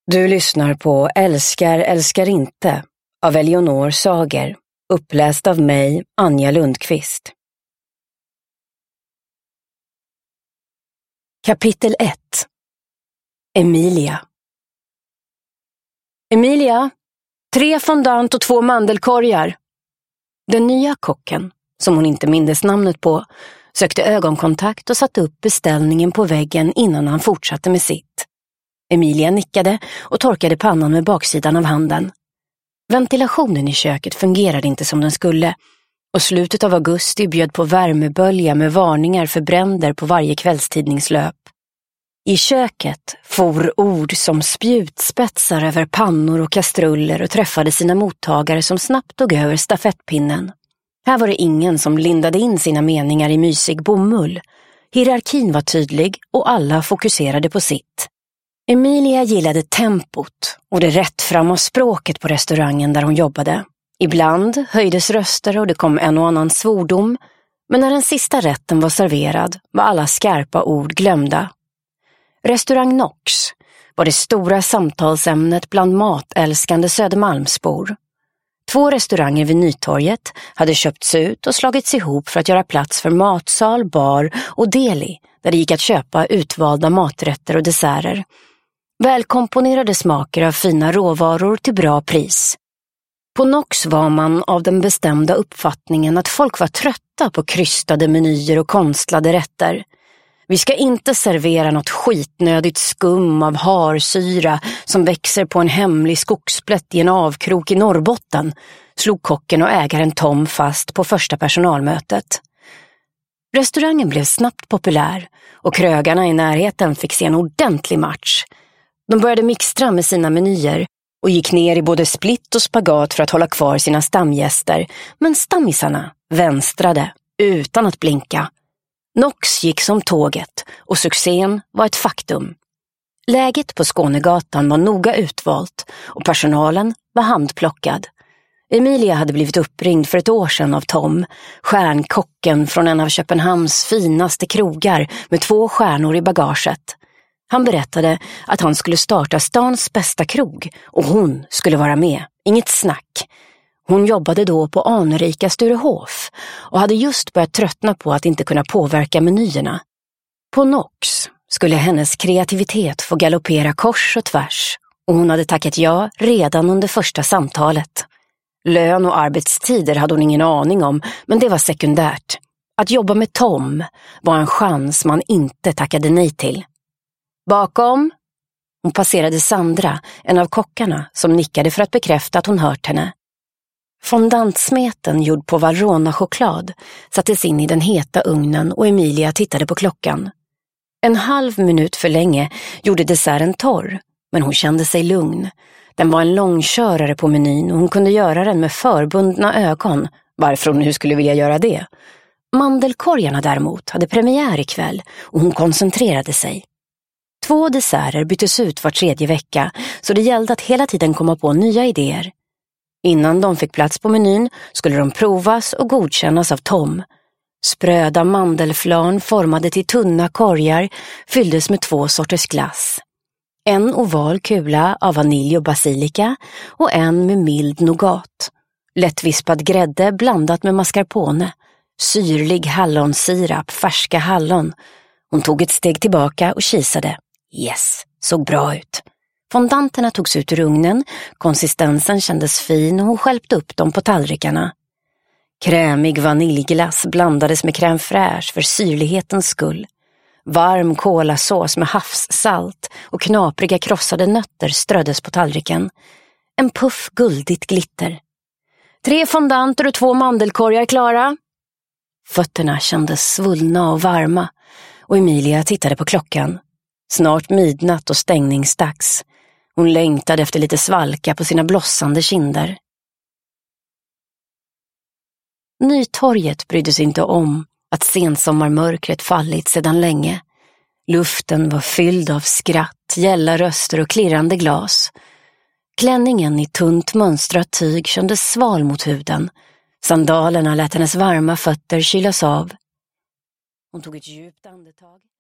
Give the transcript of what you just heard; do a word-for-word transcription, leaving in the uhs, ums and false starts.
Du lyssnar på Älskar, älskar inte av Eleonor Sager, uppläst av mig, Anja Lundqvist. Kapitel ett. Emilia. Emilia, tre fondant och två mandelkorgar. Den nya kocken, som hon inte mindes namnet på, sökte ögonkontakt och satte upp beställningen på väggen innan han fortsatte med sitt. Emilia nickade och torkade pannan med baksidan av handen. Ventilationen i köket fungerade inte som den skulle, och slutet av augusti bjöd på värmebölja med varningar för bränder på varje kvällstidningslöp. I köket for ord som spjutspetsar över pannor och kastruller och träffade sina mottagare som snabbt tog över stafettpinnen. Här var det ingen som lindade in sina meningar i mysig bomull. Hierarkin var tydlig och alla fokuserade på sitt. Emilia gillade tempot och det rättframma språket på restaurangen där hon jobbade. Ibland höjdes röster och det kom en och annan svordom, men när den sista rätten var serverad var alla skarpa ord glömda. Restaurang Nox var det stora samtalsämnet bland matälskande Södermalmsbor. Två restauranger vid Nytorget hade köpts ut och slagits ihop för att göra plats för matsal, bar och deli där det gick att köpa utvalda maträtter och desserter. Välkomponerade smaker av fina råvaror till bra pris. På Nox var man av den bestämda uppfattningen att folk var trötta på krystade menyer och konstlade rätter. Vi ska inte servera något skitnödigt skum av harsyra som växer på en hemlig skogsplätt i en avkrok i Norrbotten, slog kocken och ägaren Tom fast på första personalmötet. Restaurangen blev snabbt populär och krögarna i närheten fick se en ordentlig match. De började mixtra med sina menyer och gick ner i både split och spagat för att hålla kvar sina stamgäster, men stammisarna vänstrade utan att blinka. Nox gick som tåget och succén var ett faktum. Läget på Skånegatan var noga utvalt och personalen var handplockad. Emilia hade blivit uppringd för ett år sedan av Tom, stjärnkocken från en av Köpenhamns finaste krogar med två stjärnor i bagaget. Han berättade att han skulle starta stans bästa krog och hon skulle vara med, inget snack. Hon jobbade då på anrika Sturehof och hade just börjat tröttna på att inte kunna påverka menyerna. På Nox skulle hennes kreativitet få galoppera kors och tvärs och hon hade tackat ja redan under första samtalet. Lön och arbetstider hade hon ingen aning om, men det var sekundärt. Att jobba med Tom var en chans man inte tackade nej till. Bakom? Hon passerade Sandra, en av kockarna, som nickade för att bekräfta att hon hört henne. Fondantsmeten gjord på Valrhona-choklad sattes in i den heta ugnen och Emilia tittade på klockan. En halv minut för länge gjorde desserten torr, men hon kände sig lugn. Den var en långkörare på menyn och hon kunde göra den med förbundna ögon, varför hon nu skulle vilja göra det. Mandelkorgarna däremot hade premiär ikväll och hon koncentrerade sig. Två desserter byttes ut var tredje vecka, så det gällde att hela tiden komma på nya idéer. Innan de fick plats på menyn skulle de provas och godkännas av Tom. Spröda mandelflarn formade till tunna korgar fylldes med två sorters glass. En oval kula av vanilj och basilika och en med mild nougat. Lättvispad grädde blandat med mascarpone. Syrlig hallonsirap, färska hallon. Hon tog ett steg tillbaka och kisade. Yes, såg bra ut. Fondanterna togs ut ur ugnen, konsistensen kändes fin och hon skälpte upp dem på tallrikarna. Krämig vaniljglass blandades med crème fraîche för syrlighetens skull. Varm kolasås med havssalt och knapriga krossade nötter ströddes på tallriken. En puff guldigt glitter. Tre fondanter och två mandelkorgar klara. Fötterna kändes svullna och varma och Emilia tittade på klockan. Snart midnatt och stängningsdags. Hon längtade efter lite svalka på sina blossande kinder. Nytorget brydde sig inte om att sensommarmörkret fallit sedan länge. Luften var fylld av skratt, gälla röster och klirrande glas. Klänningen i tunt mönstrat tyg kändes sval mot huden. Sandalerna lät hennes varma fötter kylas av. Hon tog ett djupt andetag.